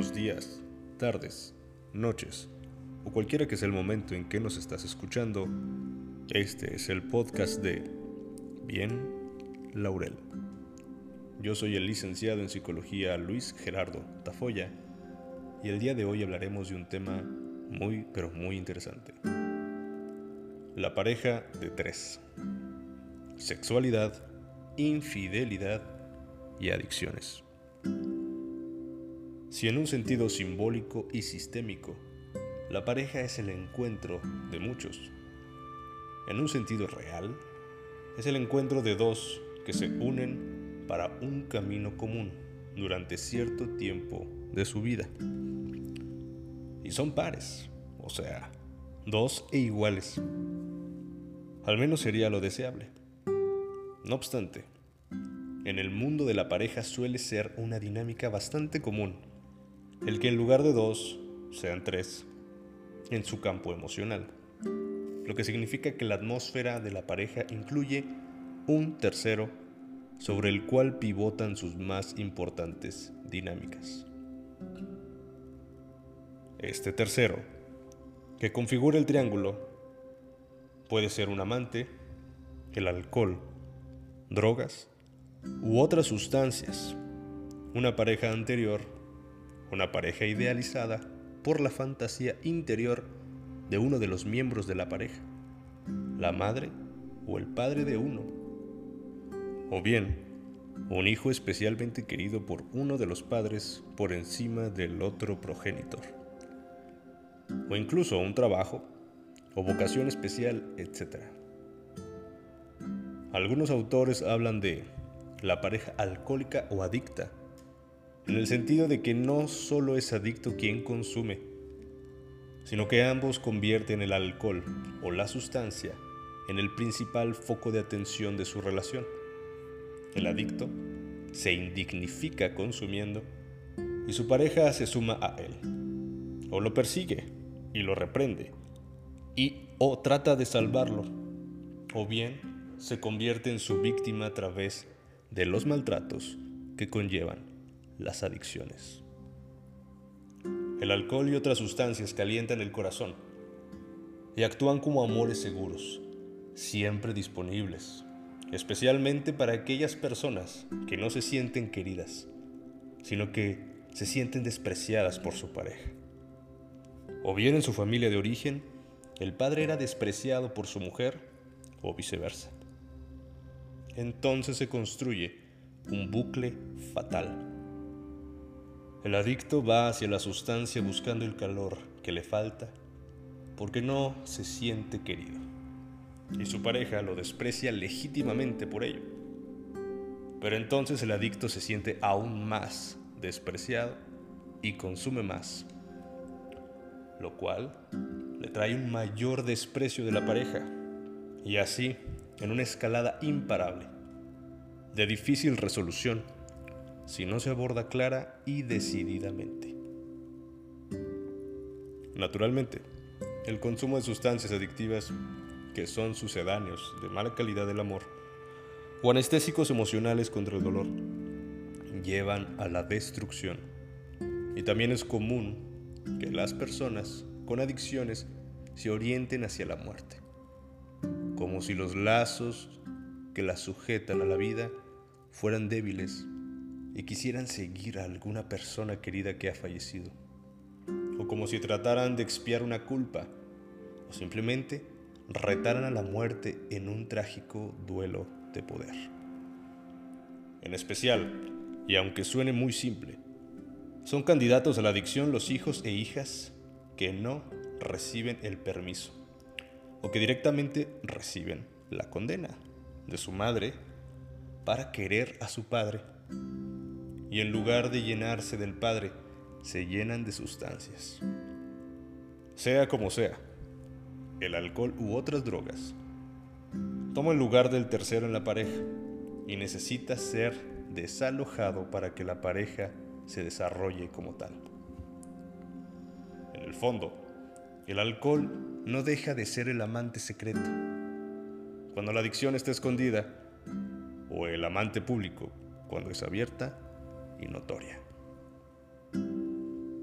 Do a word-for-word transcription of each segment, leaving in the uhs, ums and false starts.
buenos días, tardes, noches o cualquiera que sea el momento en que nos estás escuchando. Este es el podcast de Bien Laurel. Yo soy el licenciado en psicología Luis Gerardo Tafoya y el día de hoy hablaremos de un tema muy pero muy interesante. La pareja de tres. Sexualidad, infidelidad y adicciones. Si en un sentido simbólico y sistémico, la pareja es el encuentro de muchos, en un sentido real, es el encuentro de dos que se unen para un camino común durante cierto tiempo de su vida. Y son pares, o sea, dos e iguales. Al menos sería lo deseable. No obstante, en el mundo de la pareja suele ser una dinámica bastante común el que en lugar de dos, sean tres, en su campo emocional, lo que significa que la atmósfera de la pareja incluye un tercero sobre el cual pivotan sus más importantes dinámicas. Este tercero, que configura el triángulo, puede ser un amante, el alcohol, drogas u otras sustancias, una pareja anterior, una pareja idealizada por la fantasía interior de uno de los miembros de la pareja, la madre o el padre de uno, o bien un hijo especialmente querido por uno de los padres por encima del otro progenitor, o incluso un trabajo o vocación especial, etcétera. Algunos autores hablan de la pareja alcohólica o adicta, en el sentido de que no solo es adicto quien consume, sino que ambos convierten el alcohol o la sustancia en el principal foco de atención de su relación. El adicto se indignifica consumiendo y su pareja se suma a él, o lo persigue y lo reprende, y o trata de salvarlo, o bien se convierte en su víctima a través de los maltratos que conllevan las adicciones. El alcohol y otras sustancias calientan el corazón y actúan como amores seguros, siempre disponibles, especialmente para aquellas personas que no se sienten queridas, sino que se sienten despreciadas por su pareja. O bien en su familia de origen, el padre era despreciado por su mujer, o viceversa. Entonces se construye un bucle fatal. El adicto va hacia la sustancia buscando el calor que le falta porque no se siente querido, y su pareja lo desprecia legítimamente por ello. Pero entonces el adicto se siente aún más despreciado y consume más, lo cual le trae un mayor desprecio de la pareja, y así en una escalada imparable, de difícil resolución, si no se aborda clara y decididamente. Naturalmente, el consumo de sustancias adictivas que son sucedáneos de mala calidad del amor o anestésicos emocionales contra el dolor llevan a la destrucción. Y también es común que las personas con adicciones se orienten hacia la muerte, como si los lazos que las sujetan a la vida fueran débiles y quisieran seguir a alguna persona querida que ha fallecido, o como si trataran de expiar una culpa, o simplemente retaran a la muerte en un trágico duelo de poder. En especial, y aunque suene muy simple, son candidatos a la adicción los hijos e hijas que no reciben el permiso, o que directamente reciben la condena de su madre para querer a su padre, y en lugar de llenarse del padre, se llenan de sustancias. Sea como sea, el alcohol u otras drogas toma el lugar del tercero en la pareja y necesita ser desalojado para que la pareja se desarrolle como tal. En el fondo, el alcohol no deja de ser el amante secreto. Cuando la adicción está escondida, o el amante público cuando es abierta y notoria.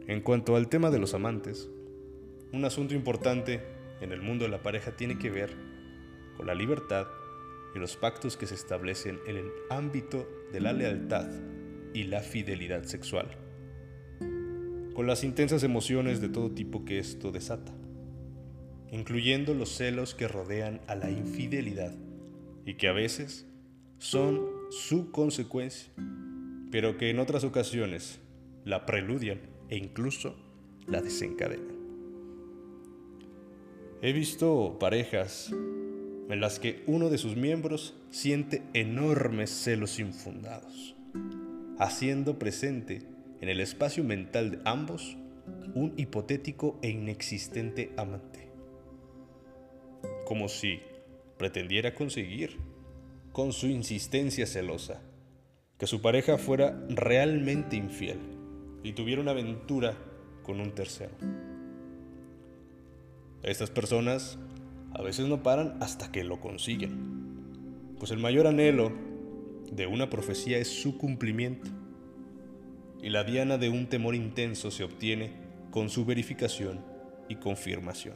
En cuanto al tema de los amantes, un asunto importante en el mundo de la pareja tiene que ver con la libertad y los pactos que se establecen en el ámbito de la lealtad y la fidelidad sexual, con las intensas emociones de todo tipo que esto desata, incluyendo los celos que rodean a la infidelidad y que a veces son su consecuencia, pero que en otras ocasiones la preludian e incluso la desencadenan. He visto parejas en las que uno de sus miembros siente enormes celos infundados, haciendo presente en el espacio mental de ambos un hipotético e inexistente amante, como si pretendiera conseguir, con su insistencia celosa, que su pareja fuera realmente infiel y tuviera una aventura con un tercero. Estas personas a veces no paran hasta que lo consiguen, pues el mayor anhelo de una profecía es su cumplimiento, y la diana de un temor intenso se obtiene con su verificación y confirmación.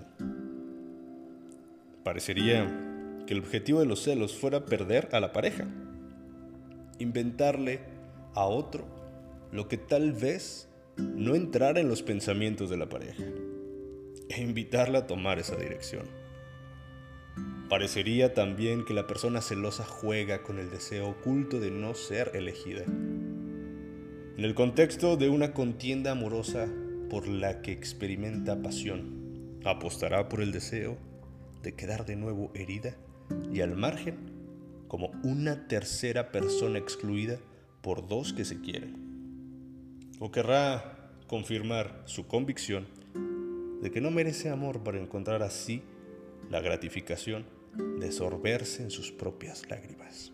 Parecería que el objetivo de los celos fuera perder a la pareja, inventarle a otro lo que tal vez no entrara en los pensamientos de la pareja, e invitarla a tomar esa dirección. Parecería también que la persona celosa juega con el deseo oculto de no ser elegida, en el contexto de una contienda amorosa por la que experimenta pasión. Apostará por el deseo de quedar de nuevo herida y al margen como una tercera persona excluida por dos que se quieren. O querrá confirmar su convicción de que no merece amor para encontrar así la gratificación de sorberse en sus propias lágrimas.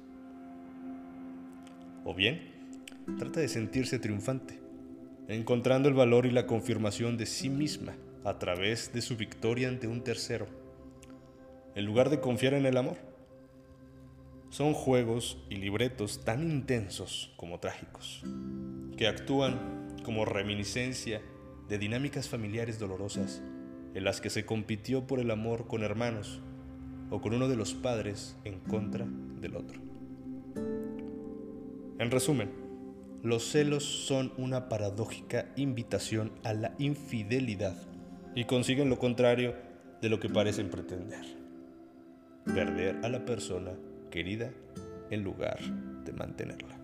O bien, trata de sentirse triunfante, encontrando el valor y la confirmación de sí misma a través de su victoria ante un tercero, en lugar de confiar en el amor. Son juegos y libretos tan intensos como trágicos, que actúan como reminiscencia de dinámicas familiares dolorosas en las que se compitió por el amor con hermanos o con uno de los padres en contra del otro. En resumen, los celos son una paradójica invitación a la infidelidad y consiguen lo contrario de lo que parecen pretender: perder a la persona querida en lugar de mantenerla.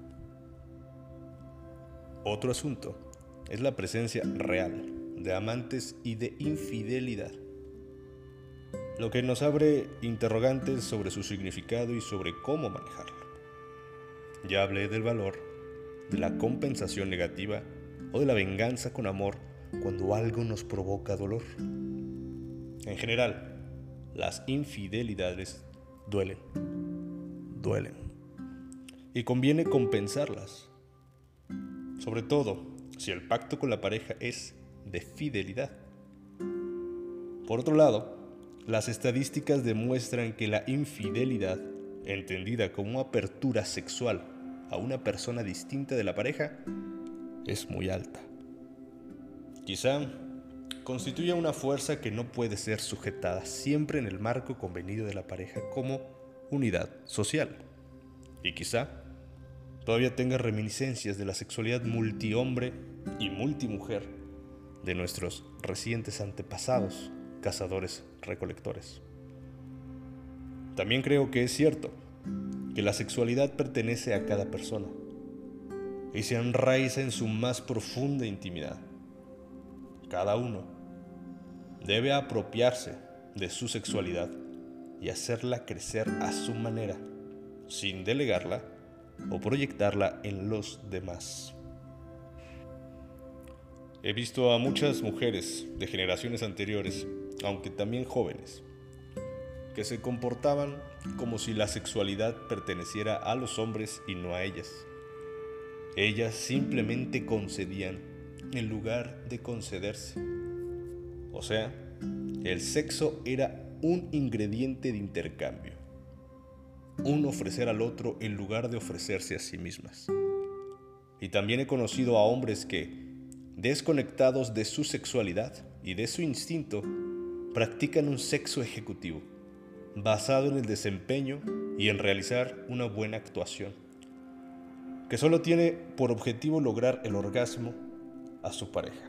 Otro asunto es la presencia real de amantes y de infidelidad, lo que nos abre interrogantes sobre su significado y sobre cómo manejarlo. Ya hablé del valor de la compensación negativa o de la venganza con amor cuando algo nos provoca dolor. En general, las infidelidades duelen, duelen, y conviene compensarlas, sobre todo si el pacto con la pareja es de fidelidad. Por otro lado, las estadísticas demuestran que la infidelidad, entendida como apertura sexual a una persona distinta de la pareja, es muy alta. Quizá constituya una fuerza que no puede ser sujetada siempre en el marco convenido de la pareja como unidad social. Y quizá todavía tenga reminiscencias de la sexualidad multihombre y multimujer de nuestros recientes antepasados, cazadores-recolectores. También creo que es cierto que la sexualidad pertenece a cada persona y se enraiza en su más profunda intimidad. Cada uno debe apropiarse de su sexualidad y hacerla crecer a su manera, sin delegarla o proyectarla en los demás. He visto a muchas mujeres de generaciones anteriores, aunque también jóvenes, que se comportaban como si la sexualidad perteneciera a los hombres y no a ellas. Ellas simplemente concedían en lugar de concederse. O sea, el sexo era un ingrediente de intercambio, un ofrecer al otro en lugar de ofrecerse a sí mismas. Y también he conocido a hombres que, desconectados de su sexualidad y de su instinto, practican un sexo ejecutivo, basado en el desempeño y en realizar una buena actuación, que solo tiene por objetivo lograr el orgasmo a su pareja.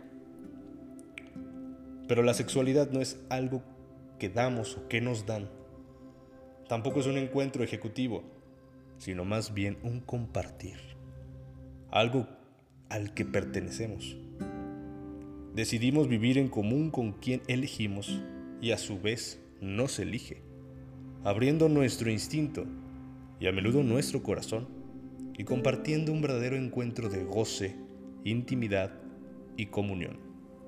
Pero la sexualidad no es algo que damos o que nos dan. Tampoco es un encuentro ejecutivo, sino más bien un compartir, algo al que pertenecemos. Decidimos vivir en común con quien elegimos y a su vez nos elige, abriendo nuestro instinto y a menudo nuestro corazón y compartiendo un verdadero encuentro de goce, intimidad y comunión.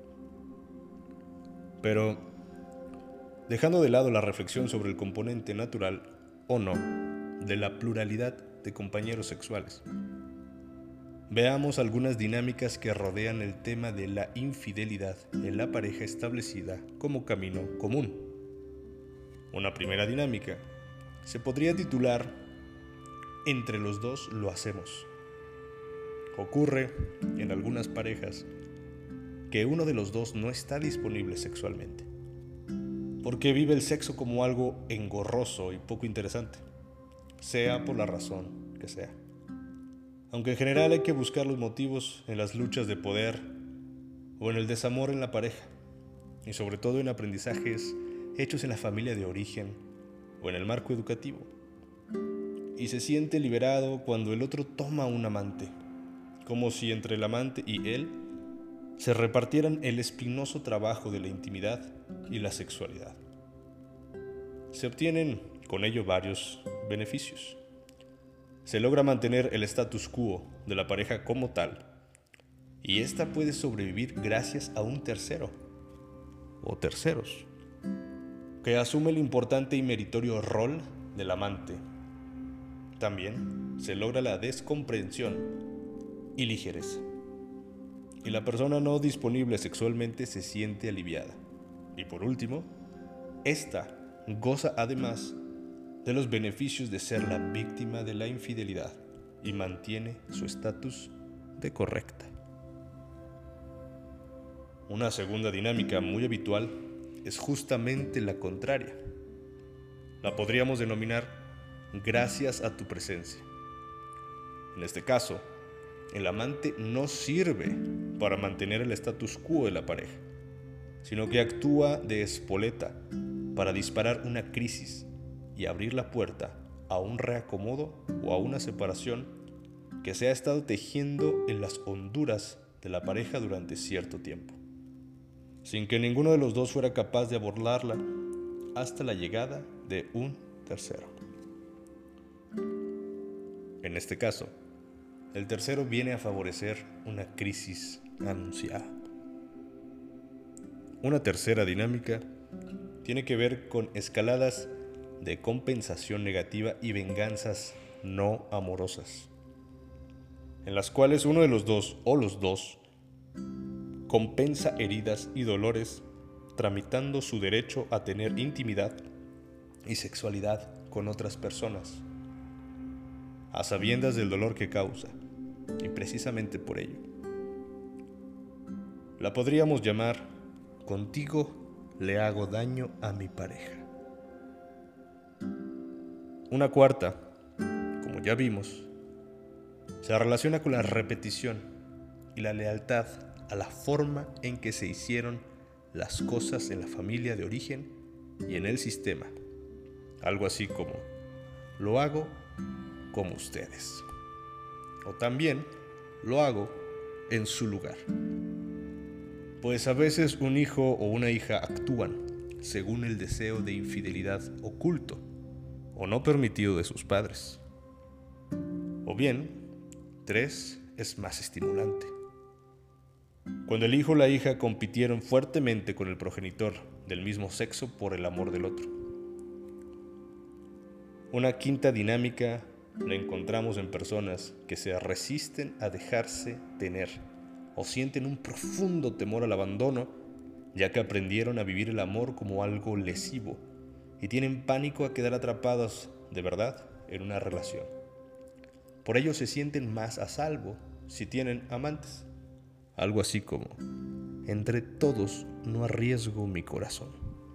Pero, dejando de lado la reflexión sobre el componente natural o no de la pluralidad de compañeros sexuales, veamos algunas dinámicas que rodean el tema de la infidelidad en la pareja establecida como camino común. Una primera dinámica se podría titular "Entre los dos lo hacemos". Ocurre en algunas parejas que uno de los dos no está disponible sexualmente, porque vive el sexo como algo engorroso y poco interesante, sea por la razón que sea. Aunque en general hay que buscar los motivos en las luchas de poder o en el desamor en la pareja, y sobre todo en aprendizajes hechos en la familia de origen o en el marco educativo. Y se siente liberado cuando el otro toma un amante, como si entre el amante y él se repartieran el espinoso trabajo de la intimidad y la sexualidad. Se obtienen con ello varios beneficios. Se logra mantener el status quo de la pareja como tal, y ésta puede sobrevivir gracias a un tercero o terceros que asume el importante y meritorio rol del amante. También se logra la descomprensión y ligereza, y la persona no disponible sexualmente se siente aliviada. Y por último, esta goza además de los beneficios de ser la víctima de la infidelidad y mantiene su estatus de correcta. Una segunda dinámica muy habitual es justamente la contraria. La podríamos denominar "gracias a tu presencia". En este caso, el amante no sirve para mantener el status quo de la pareja, sino que actúa de espoleta para disparar una crisis y abrir la puerta a un reacomodo o a una separación que se ha estado tejiendo en las honduras de la pareja durante cierto tiempo, sin que ninguno de los dos fuera capaz de abordarla hasta la llegada de un tercero. En este caso, el tercero viene a favorecer una crisis anunciada. Una tercera dinámica tiene que ver con escaladas de compensación negativa y venganzas no amorosas, en las cuales uno de los dos o los dos compensa heridas y dolores tramitando su derecho a tener intimidad y sexualidad con otras personas, a sabiendas del dolor que causa, y precisamente por ello. La podríamos llamar "contigo le hago daño a mi pareja". Una cuarta, como ya vimos, se relaciona con la repetición y la lealtad a la forma en que se hicieron las cosas en la familia de origen y en el sistema. Algo así como "lo hago como ustedes", o también "lo hago en su lugar". Pues a veces un hijo o una hija actúan según el deseo de infidelidad oculto o no permitido de sus padres. O bien, tres es más estimulante. Cuando el hijo o la hija compitieron fuertemente con el progenitor del mismo sexo por el amor del otro. Una quinta dinámica la encontramos en personas que se resisten a dejarse tener o sienten un profundo temor al abandono, ya que aprendieron a vivir el amor como algo lesivo y tienen pánico a quedar atrapados de verdad en una relación. Por ello se sienten más a salvo si tienen amantes, algo así como: entre todos no arriesgo mi corazón.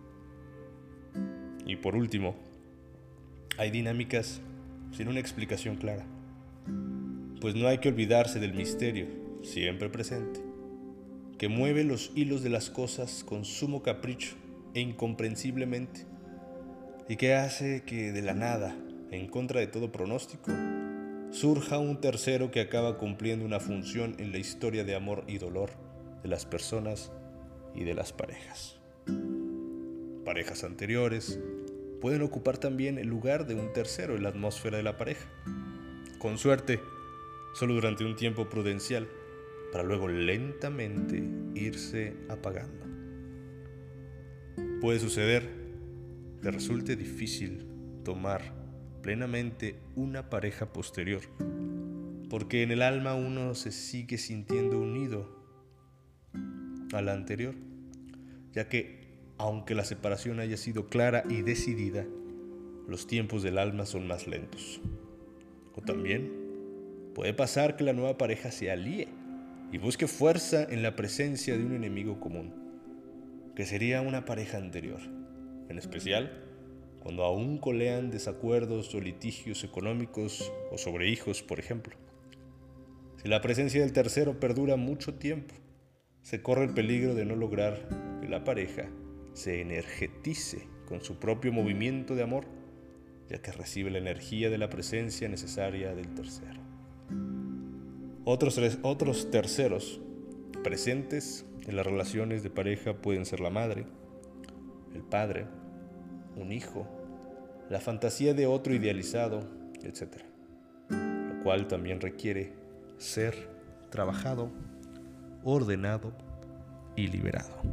Y por último, hay dinámicas sin una explicación clara, pues no hay que olvidarse del misterio, siempre presente, que mueve los hilos de las cosas con sumo capricho e incomprensiblemente, y que hace que de la nada, en contra de todo pronóstico, surja un tercero que acaba cumpliendo una función en la historia de amor y dolor de las personas y de las parejas. Parejas anteriores pueden ocupar también el lugar de un tercero en la atmósfera de la pareja, con suerte, solo durante un tiempo prudencial, para luego lentamente irse apagando. Puede suceder que resulte difícil tomar plenamente una pareja posterior, porque en el alma uno se sigue sintiendo unido a la anterior, ya que aunque la separación haya sido clara y decidida, los tiempos del alma son más lentos. O también puede pasar que la nueva pareja se alíe y busque fuerza en la presencia de un enemigo común, que sería una pareja anterior, en especial cuando aún colean desacuerdos o litigios económicos o sobre hijos, por ejemplo. Si la presencia del tercero perdura mucho tiempo, se corre el peligro de no lograr que la pareja se energetice con su propio movimiento de amor, ya que recibe la energía de la presencia necesaria del tercero. Otros, otros terceros presentes en las relaciones de pareja pueden ser la madre, el padre, un hijo, la fantasía de otro idealizado, etcétera, lo cual también requiere ser trabajado, ordenado y liberado.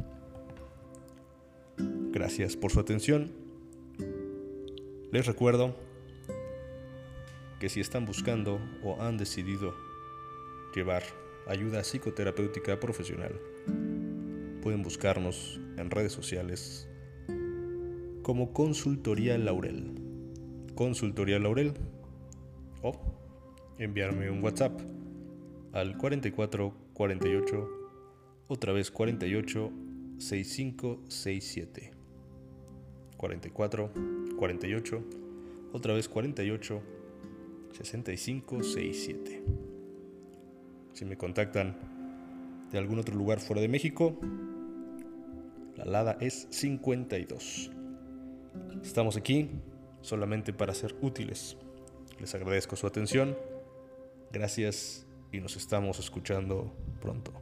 Gracias por su atención. Les recuerdo que si están buscando o han decidido llevar ayuda psicoterapéutica profesional, pueden buscarnos en redes sociales como Consultoría Laurel, Consultoría Laurel, o enviarme un WhatsApp al cuarenta y cuatro cuarenta y ocho, otra vez cuarenta y ocho, sesenta y cinco sesenta y siete. cuarenta y cuatro cuarenta y ocho, otra vez cuarenta y ocho, sesenta y cinco sesenta y siete. Si me contactan de algún otro lugar fuera de México, la alada es cincuenta y dos. Estamos aquí solamente para ser útiles. Les agradezco su atención. Gracias y nos estamos escuchando pronto.